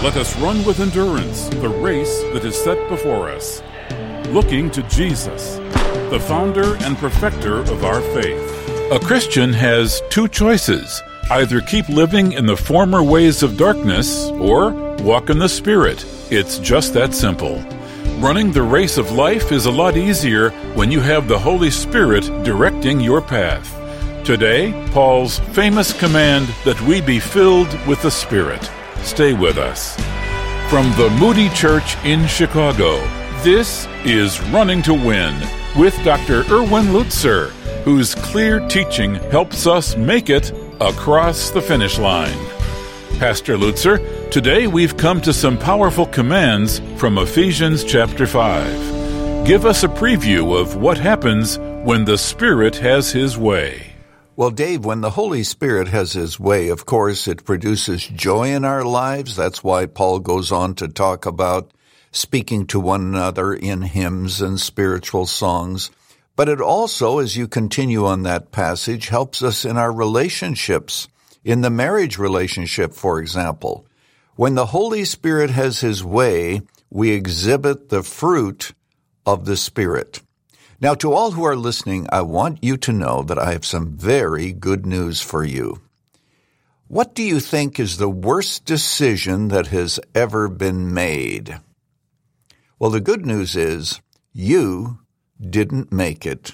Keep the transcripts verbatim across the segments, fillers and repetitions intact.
Let us run with endurance the race that is set before us, looking to Jesus, the founder and perfecter of our faith. A Christian has two choices: either keep living in the former ways of darkness or walk in the Spirit. It's just that simple. Running the race of life is a lot easier when you have the Holy Spirit directing your path. Today, Paul's famous command that we be filled with the Spirit. Stay with us. From the Moody Church in Chicago, this is Running to Win with Doctor Erwin Lutzer, whose clear teaching helps us make it across the finish line. Pastor Lutzer, today we've come to some powerful commands from Ephesians chapter five. Give us a preview of what happens when the Spirit has His way. Well, Dave, when the Holy Spirit has His way, of course, it produces joy in our lives. That's why Paul goes on to talk about speaking to one another in hymns and spiritual songs. But it also, as you continue on that passage, helps us in our relationships, in the marriage relationship, for example. When the Holy Spirit has His way, we exhibit the fruit of the Spirit. Now, to all who are listening, I want you to know that I have some very good news for you. What do you think is the worst decision that has ever been made? Well, the good news is you didn't make it.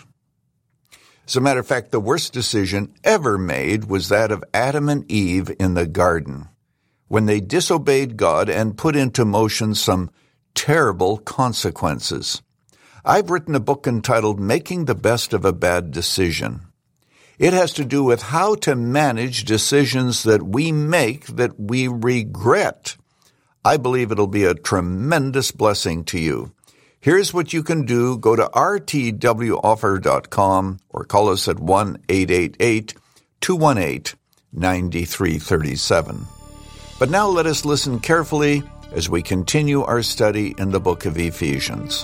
As a matter of fact, the worst decision ever made was that of Adam and Eve in the garden, when they disobeyed God and put into motion some terrible consequences. I've written a book entitled Making the Best of a Bad Decision. It has to do with how to manage decisions that we make that we regret. I believe it'll be a tremendous blessing to you. Here's what you can do. Go to r t w offer dot com or call us at one eight eight eight, two one eight, nine three three seven. But now let us listen carefully as we continue our study in the book of Ephesians.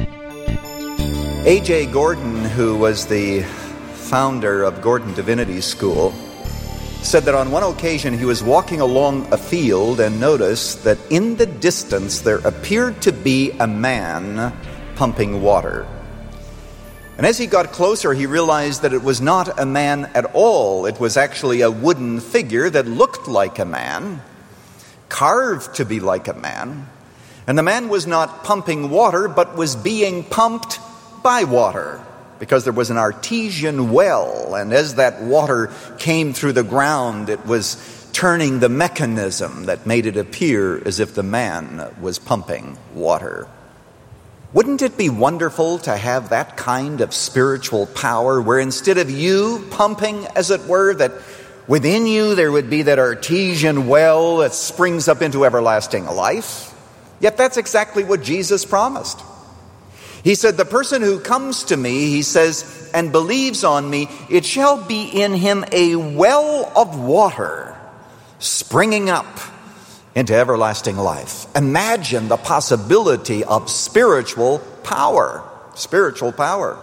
A J Gordon, who was the founder of Gordon Divinity School, said that on one occasion he was walking along a field and noticed that in the distance there appeared to be a man pumping water. And as he got closer, he realized that it was not a man at all. It was actually a wooden figure that looked like a man, carved to be like a man. And the man was not pumping water, but was being pumped by water, because there was an artesian well, and as that water came through the ground, it was turning the mechanism that made it appear as if the man was pumping water. Wouldn't it be wonderful to have that kind of spiritual power, where instead of you pumping, as it were, that within you there would be that artesian well that springs up into everlasting life? Yet that's exactly what Jesus promised. He said, the person who comes to me, he says, and believes on me, it shall be in him a well of water springing up into everlasting life. Imagine the possibility of spiritual power. Spiritual power.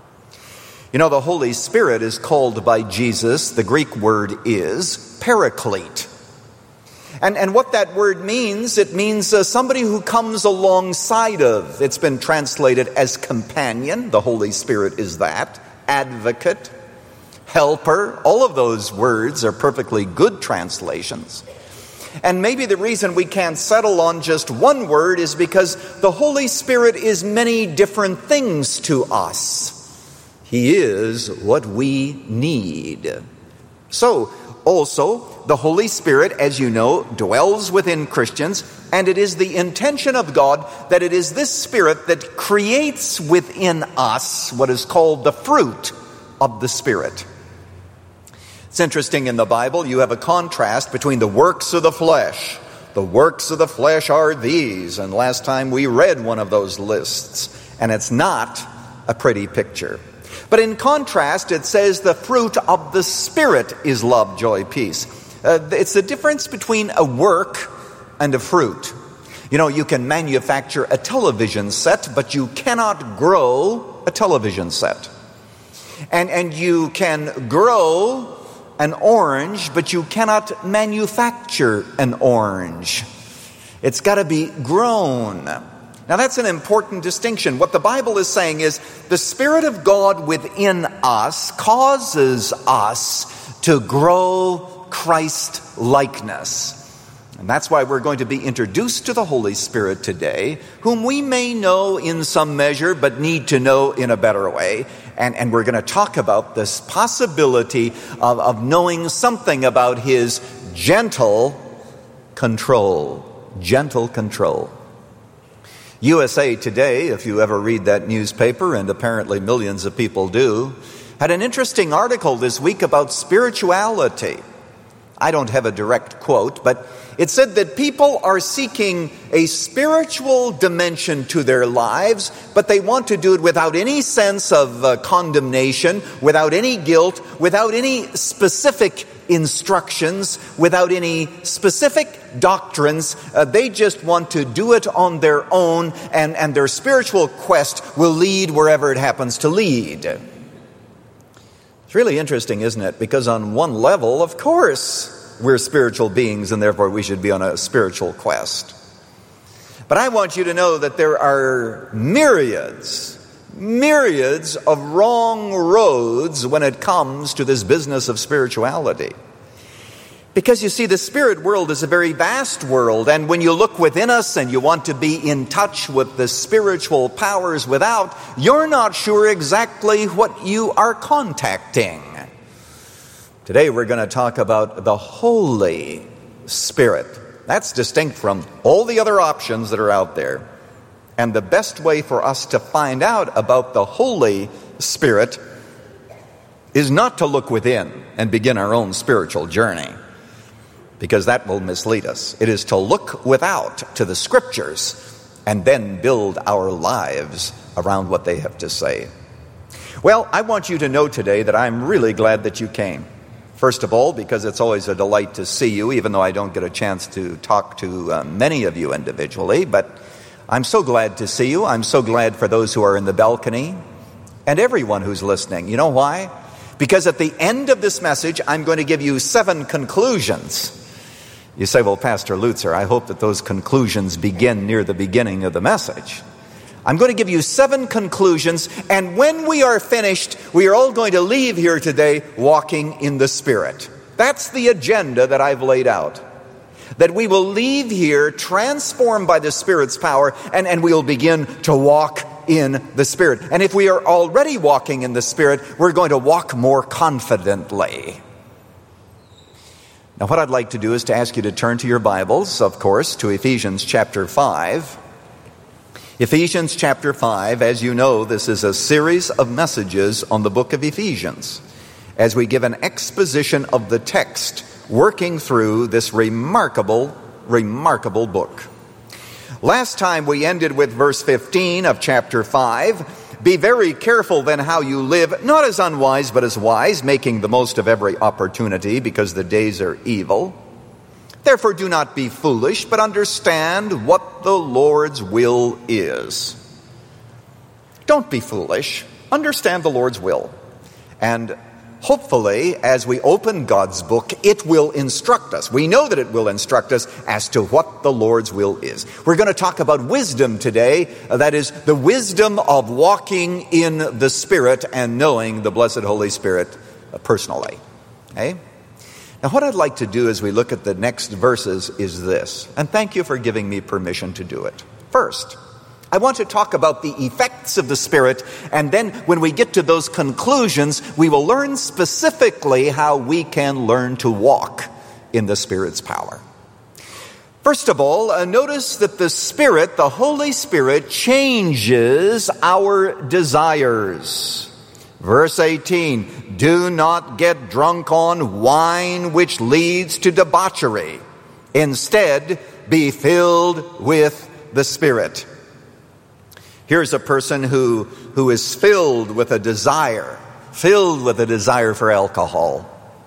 You know, the Holy Spirit is called by Jesus, the Greek word is paraclete. And, and what that word means, it means uh, somebody who comes alongside of. It's been translated as companion. The Holy Spirit is that. Advocate, helper. All of those words are perfectly good translations. And maybe the reason we can't settle on just one word is because the Holy Spirit is many different things to us. He is what we need. So, also, the Holy Spirit, as you know, dwells within Christians, and it is the intention of God that it is this Spirit that creates within us what is called the fruit of the Spirit. It's interesting, in the Bible, you have a contrast between the works of the flesh. The works of the flesh are these, and last time we read one of those lists, and it's not a pretty picture. But in contrast, it says the fruit of the Spirit is love, joy, peace. Uh, it's the difference between a work and a fruit. You know, you can manufacture a television set, but you cannot grow a television set. And, and you can grow an orange, but you cannot manufacture an orange. It's got to be grown. Now that's an important distinction. What the Bible is saying is the Spirit of God within us causes us to grow Christ-likeness. And that's why we're going to be introduced to the Holy Spirit today, whom we may know in some measure, but need to know in a better way. And, and we're going to talk about this possibility of, of knowing something about His gentle control. Gentle control. U S A Today, if you ever read that newspaper, and apparently millions of people do, had an interesting article this week about spirituality. I don't have a direct quote, but it said that people are seeking a spiritual dimension to their lives, but they want to do it without any sense of uh, condemnation, without any guilt, without any specific instructions, without any specific doctrines. Uh, they just want to do it on their own, and, and their spiritual quest will lead wherever it happens to lead. It's really interesting, isn't it? Because on one level, of course, we're spiritual beings, and therefore we should be on a spiritual quest. But I want you to know that there are myriads, myriads of wrong roads when it comes to this business of spirituality. Because you see, the spirit world is a very vast world, and when you look within us and you want to be in touch with the spiritual powers without, you're not sure exactly what you are contacting. Today we're going to talk about the Holy Spirit. That's distinct from all the other options that are out there. And the best way for us to find out about the Holy Spirit is not to look within and begin our own spiritual journey, because that will mislead us. It is to look without to the Scriptures and then build our lives around what they have to say. Well, I want you to know today that I'm really glad that you came. First of all, because it's always a delight to see you, even though I don't get a chance to talk to uh, many of you individually. But I'm so glad to see you. I'm so glad for those who are in the balcony and everyone who's listening. You know why? Because at the end of this message, I'm going to give you seven conclusions. You say, well, Pastor Lutzer, I hope that those conclusions begin near the beginning of the message. I'm going to give you seven conclusions, and when we are finished, we are all going to leave here today walking in the Spirit. That's the agenda that I've laid out. That we will leave here transformed by the Spirit's power, and, and we'll begin to walk in the Spirit. And if we are already walking in the Spirit, we're going to walk more confidently. Now, what I'd like to do is to ask you to turn to your Bibles, of course, to Ephesians chapter five. Ephesians chapter five, as you know, this is a series of messages on the book of Ephesians, as we give an exposition of the text, working through this remarkable, remarkable book. Last time we ended with verse fifteen of chapter five. Be very careful then how you live, not as unwise but as wise, making the most of every opportunity, because the days are evil. Therefore do not be foolish, but understand what the Lord's will is. Don't be foolish. Understand the Lord's will. And hopefully, as we open God's book, it will instruct us. We know that it will instruct us as to what the Lord's will is. We're going to talk about wisdom today. That is, the wisdom of walking in the Spirit and knowing the blessed Holy Spirit personally. Okay? Now, what I'd like to do as we look at the next verses is this, and thank you for giving me permission to do it. First, I want to talk about the effects of the Spirit, and then when we get to those conclusions, we will learn specifically how we can learn to walk in the Spirit's power. First of all, uh, notice that the Spirit, the Holy Spirit, changes our desires. Verse eighteen, do not get drunk on wine which leads to debauchery. Instead, be filled with the Spirit. Here's a person who, who is filled with a desire, filled with a desire for alcohol.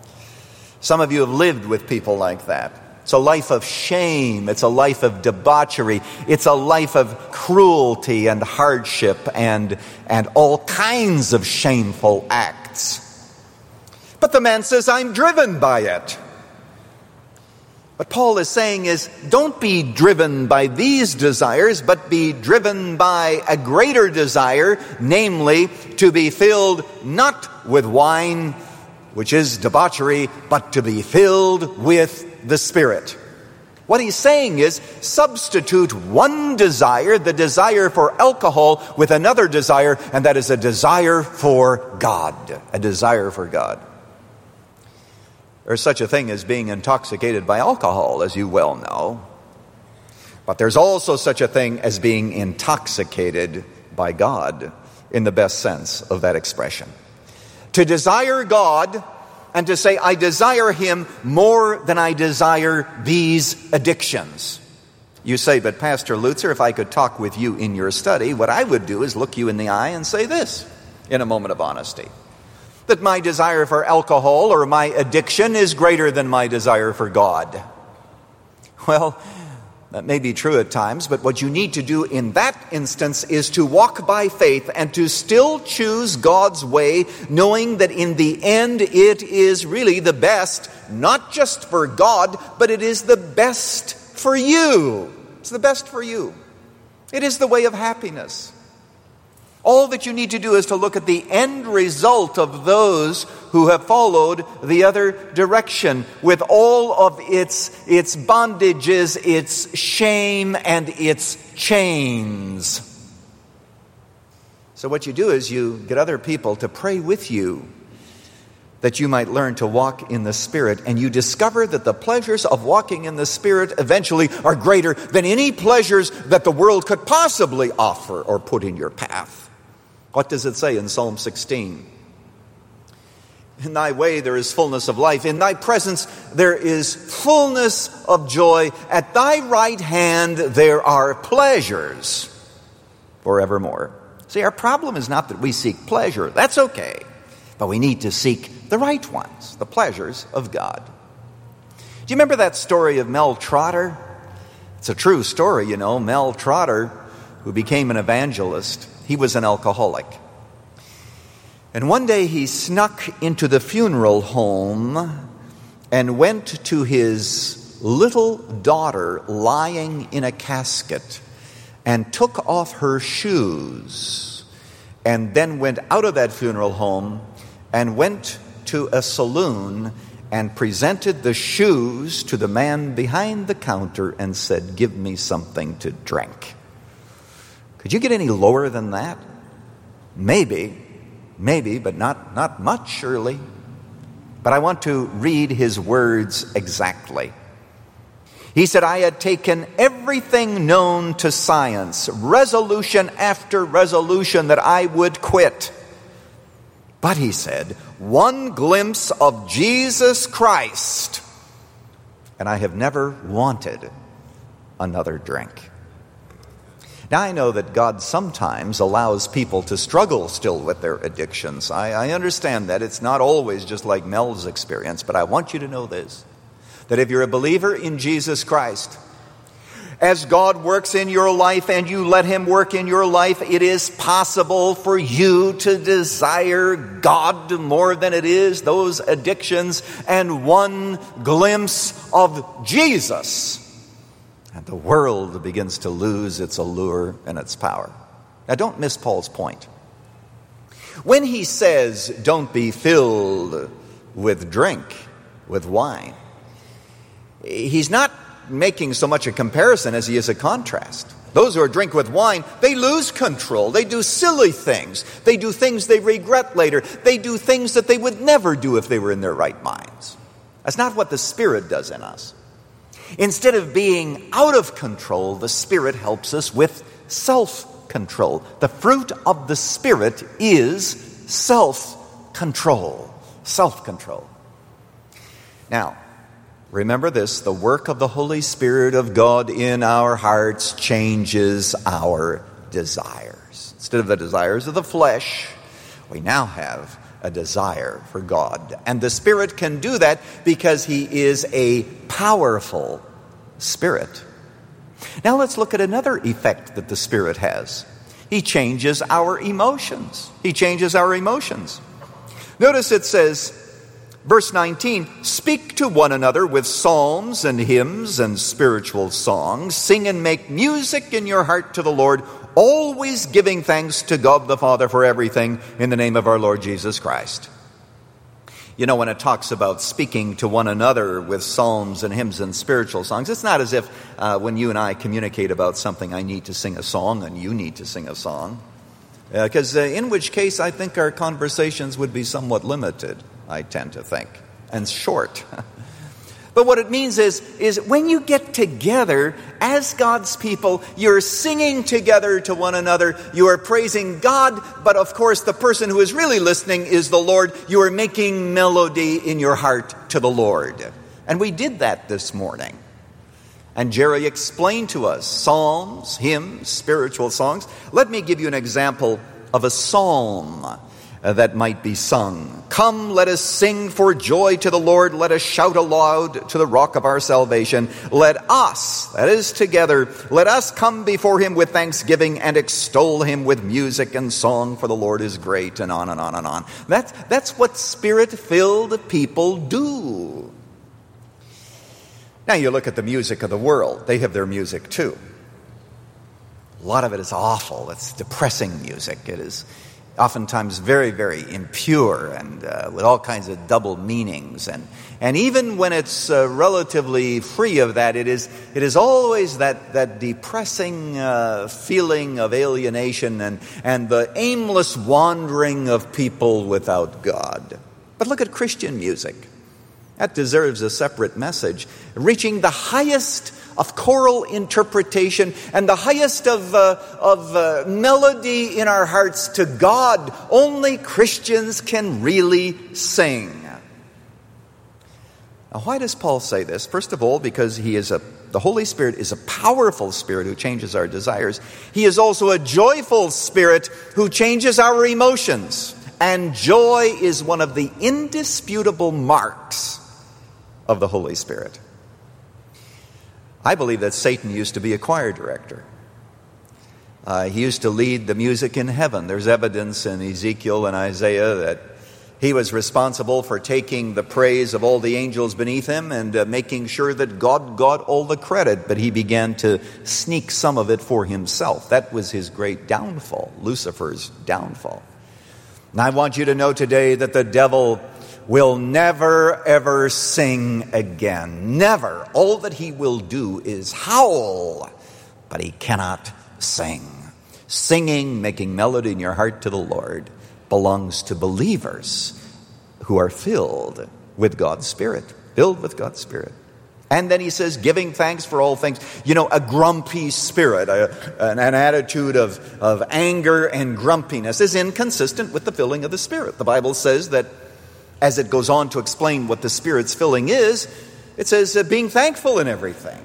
Some of you have lived with people like that. It's a life of shame. It's a life of debauchery. It's a life of cruelty and hardship and, and all kinds of shameful acts. But the man says, I'm driven by it. What Paul is saying is, don't be driven by these desires, but be driven by a greater desire, namely, to be filled not with wine, which is debauchery, but to be filled with the Spirit. What he's saying is, substitute one desire, the desire for alcohol, with another desire, and that is a desire for God. A desire for God. There's such a thing as being intoxicated by alcohol, as you well know. But there's also such a thing as being intoxicated by God, in the best sense of that expression. To desire God and to say, I desire Him more than I desire these addictions. You say, but Pastor Lutzer, if I could talk with you in your study, what I would do is look you in the eye and say this, in a moment of honesty. That my desire for alcohol or my addiction is greater than my desire for God. Well, that may be true at times, but what you need to do in that instance is to walk by faith and to still choose God's way, knowing that in the end it is really the best, not just for God, but it is the best for you. It's the best for you. It is the way of happiness. All that you need to do is to look at the end result of those who have followed the other direction with all of its, its bondages, its shame, and its chains. So what you do is you get other people to pray with you that you might learn to walk in the Spirit, and you discover that the pleasures of walking in the Spirit eventually are greater than any pleasures that the world could possibly offer or put in your path. What does it say in Psalm sixteen? In thy way there is fullness of life. In thy presence there is fullness of joy. At thy right hand there are pleasures forevermore. See, our problem is not that we seek pleasure. That's okay. But we need to seek the right ones, the pleasures of God. Do you remember that story of Mel Trotter? It's a true story, you know. Mel Trotter, who became an evangelist, he was an alcoholic. And one day he snuck into the funeral home and went to his little daughter lying in a casket and took off her shoes and then went out of that funeral home and went to a saloon and presented the shoes to the man behind the counter and said, "Give me something to drink." Could you get any lower than that? Maybe, maybe, but not, not much, surely. But I want to read his words exactly. He said, "I had taken everything known to science, resolution after resolution that I would quit. But," he said, "one glimpse of Jesus Christ, and I have never wanted another drink." Now, I know that God sometimes allows people to struggle still with their addictions. I, I understand that. It's not always just like Mel's experience, but I want you to know this, that if you're a believer in Jesus Christ, as God works in your life and you let Him work in your life, it is possible for you to desire God more than it is those addictions, and one glimpse of Jesus, and the world begins to lose its allure and its power. Now, don't miss Paul's point. When he says, don't be filled with drink, with wine, he's not making so much a comparison as he is a contrast. Those who are drink with wine, they lose control. They do silly things. They do things they regret later. They do things that they would never do if they were in their right minds. That's not what the Spirit does in us. Instead of being out of control, the Spirit helps us with self-control. The fruit of the Spirit is self-control. Self-control. Now, remember this, the work of the Holy Spirit of God in our hearts changes our desires. Instead of the desires of the flesh, we now have a desire for God. And the Spirit can do that because He is a powerful Spirit. Now let's look at another effect that the Spirit has. He changes our emotions. He changes our emotions. Notice it says, Verse nineteen, speak to one another with psalms and hymns and spiritual songs. Sing and make music in your heart to the Lord, always giving thanks to God the Father for everything in the name of our Lord Jesus Christ. You know, when it talks about speaking to one another with psalms and hymns and spiritual songs, it's not as if uh, when you and I communicate about something, I need to sing a song and you need to sing a song. Because uh, uh, in which case, I think our conversations would be somewhat limited, I tend to think, and short. But what it means is, is when you get together as God's people, you're singing together to one another, you are praising God, but of course the person who is really listening is the Lord. You are making melody in your heart to the Lord. And we did that this morning. And Jerry explained to us psalms, hymns, spiritual songs. Let me give you an example of a psalm Uh, that might be sung. Come, let us sing for joy to the Lord. Let us shout aloud to the rock of our salvation. Let us, that is together, let us come before him with thanksgiving and extol him with music and song, for the Lord is great, and on and on and on. That's, that's what Spirit-filled people do. Now you look at the music of the world. They have their music too. A lot of it is awful. It's depressing music. It is oftentimes very, very impure and uh, with all kinds of double meanings. And and even when it's uh, relatively free of that, it is it is always that, that depressing uh, feeling of alienation and, and the aimless wandering of people without God. But look at Christian music. That deserves a separate message, reaching the highest of choral interpretation and the highest of, uh, of uh, melody in our hearts to God. Only Christians can really sing. Now, why does Paul say this? First of all, because he is a the Holy Spirit is a powerful Spirit who changes our desires. He is also a joyful Spirit who changes our emotions. And joy is one of the indisputable marks of the Holy Spirit. I believe that Satan used to be a choir director. Uh, he used to lead the music in heaven. There's evidence in Ezekiel and Isaiah that he was responsible for taking the praise of all the angels beneath him and uh, making sure that God got all the credit, but he began to sneak some of it for himself. That was his great downfall, Lucifer's downfall. And I want you to know today that the devil will never, ever sing again. Never. All that he will do is howl, but he cannot sing. Singing, making melody in your heart to the Lord, belongs to believers who are filled with God's Spirit. Filled with God's Spirit. And then he says, giving thanks for all things. You know, a grumpy spirit, a, an, an attitude of, of anger and grumpiness is inconsistent with the filling of the Spirit. The Bible says that as it goes on to explain what the Spirit's filling is, it says uh, being thankful in everything.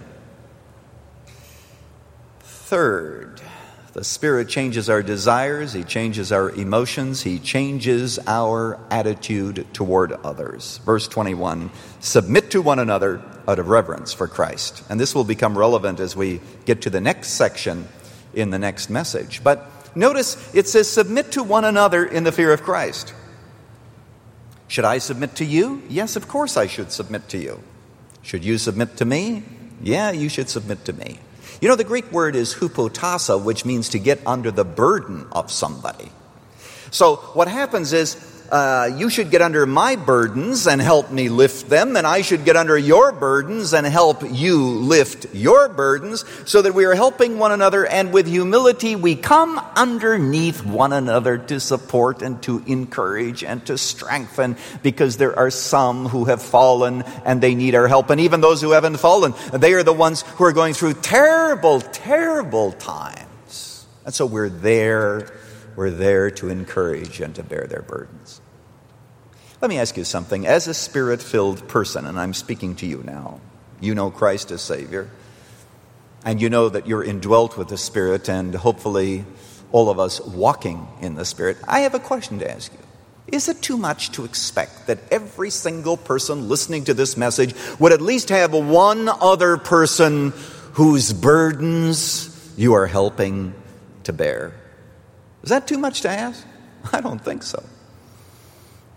Third, the Spirit changes our desires, He changes our emotions, He changes our attitude toward others. Verse twenty-one, submit to one another out of reverence for Christ. And this will become relevant as we get to the next section in the next message. But notice it says submit to one another in the fear of Christ. Should I submit to you? Yes, of course I should submit to you. Should you submit to me? Yeah, you should submit to me. You know, the Greek word is hypotasa, which means to get under the burden of somebody. So what happens is uh, you should get under my burdens and help me lift them, and I should get under your burdens and help you lift your burdens, so that we are helping one another, and with humility we come underneath one another to support and to encourage and to strengthen, because there are some who have fallen and they need our help. And even those who haven't fallen, they are the ones who are going through terrible, terrible times. And so we're there We're there to encourage and to bear their burdens. Let me ask you something. As a Spirit-filled person, and I'm speaking to you now, you know Christ as Savior, and you know that you're indwelt with the Spirit, and hopefully all of us walking in the Spirit. I have a question to ask you. Is it too much to expect that every single person listening to this message would at least have one other person whose burdens you are helping to bear? Is that too much to ask? I don't think so.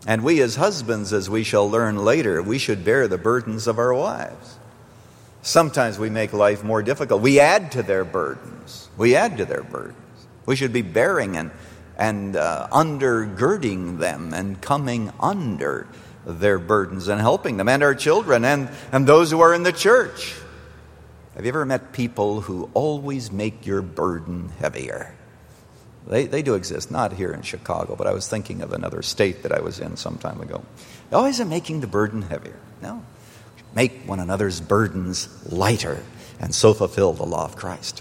And we as husbands, as we shall learn later, we should bear the burdens of our wives. Sometimes we make life more difficult. We add to their burdens. We add to their burdens. We should be bearing and, and uh, undergirding them and coming under their burdens and helping them, and our children and, and those who are in the church. Have you ever met people who always make your burden heavier? They they do exist, not here in Chicago, but I was thinking of another state that I was in some time ago. They always are making the burden heavier. No. Make one another's burdens lighter, and so fulfill the law of Christ.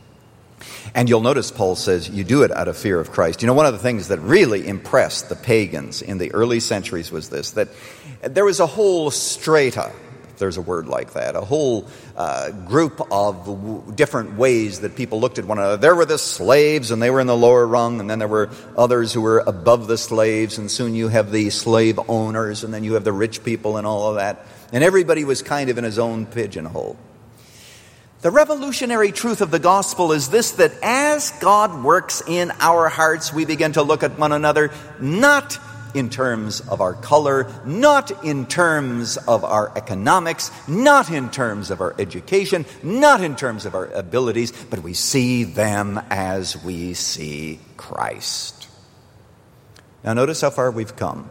And you'll notice Paul says you do it out of fear of Christ. You know, one of the things that really impressed the pagans in the early centuries was this, that there was a whole strata, if there's a word like that, a whole uh, group of w- different ways that people looked at one another. There were the slaves, and they were in the lower rung, and then there were others who were above the slaves, and soon you have the slave owners, and then you have the rich people and all of that. And everybody was kind of in his own pigeonhole. The revolutionary truth of the gospel is this, that as God works in our hearts, we begin to look at one another not in terms of our color, not in terms of our economics, not in terms of our education, not in terms of our abilities, but we see them as we see Christ. Now notice how far we've come.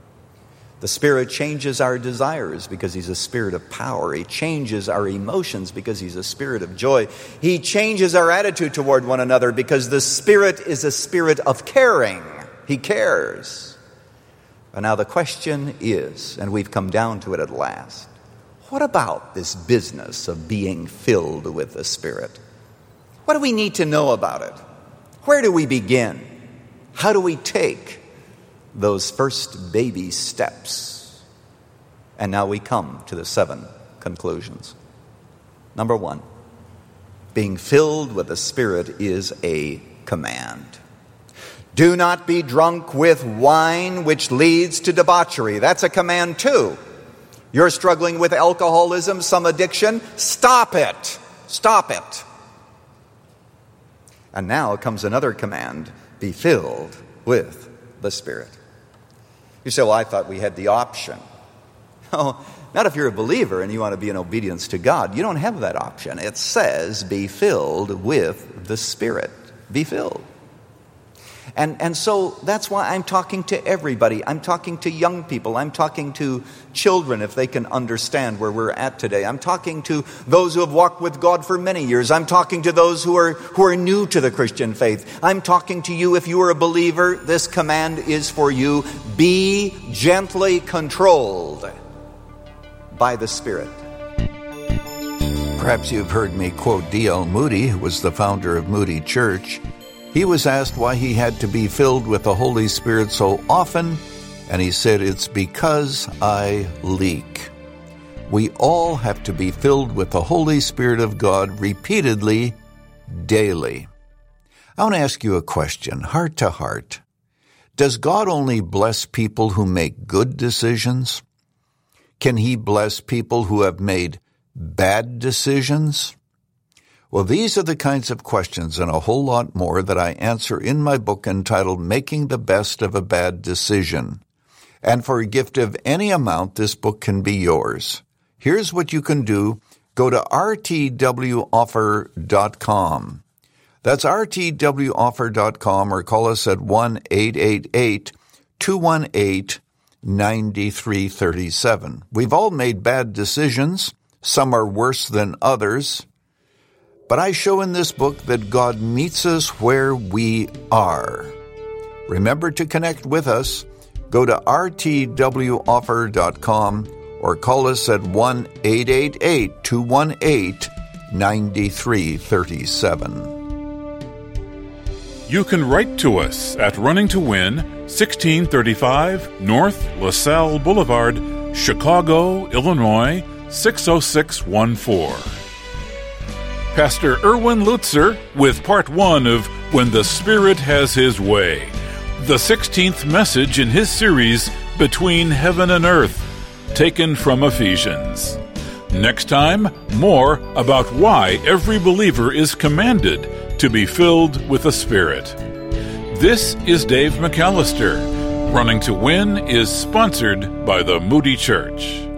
The Spirit changes our desires because He's a spirit of power. He changes our emotions because He's a spirit of joy. He changes our attitude toward one another because the Spirit is a spirit of caring. He cares. And now the question is, and we've come down to it at last, what about this business of being filled with the Spirit? What do we need to know about it? Where do we begin? How do we take those first baby steps? And now we come to the seven conclusions. Number one, being filled with the Spirit is a command. Do not be drunk with wine, which leads to debauchery. That's a command too. You're struggling with alcoholism, some addiction. Stop it. Stop it. And now comes another command. Be filled with the Spirit. You say, well, I thought we had the option. No, not if you're a believer and you want to be in obedience to God. You don't have that option. It says, be filled with the Spirit. Be filled. And and so that's why I'm talking to everybody. I'm talking to young people. I'm talking to children, if they can understand where we're at today. I'm talking to those who have walked with God for many years. I'm talking to those who are who are new to the Christian faith. I'm talking to you if you are a believer. This command is for you. Be gently controlled by the Spirit. Perhaps you've heard me quote D L Moody, who was the founder of Moody Church. He was asked why he had to be filled with the Holy Spirit so often, and he said, it's because I leak. We all have to be filled with the Holy Spirit of God repeatedly, daily. I want to ask you a question, heart to heart. Does God only bless people who make good decisions? Can He bless people who have made bad decisions? Well, these are the kinds of questions and a whole lot more that I answer in my book entitled Making the Best of a Bad Decision. And for a gift of any amount, this book can be yours. Here's what you can do. Go to r t w offer dot com. That's r t w offer dot com, or call us at one eight eight eight, two one eight, nine three three seven. We've all made bad decisions. Some are worse than others. But I show in this book that God meets us where we are. Remember to connect with us. Go to r t w offer dot com or call us at one eight eight eight, two one eight, nine three three seven. You can write to us at Running to Win, sixteen thirty-five North LaSalle Boulevard, Chicago, Illinois, six oh six one four. Pastor Erwin Lutzer with part one of When the Spirit Has His Way, the sixteenth message in his series Between Heaven and Earth, taken from Ephesians. Next time, more about why every believer is commanded to be filled with the Spirit. This is Dave McAllister. Running to Win is sponsored by the Moody Church.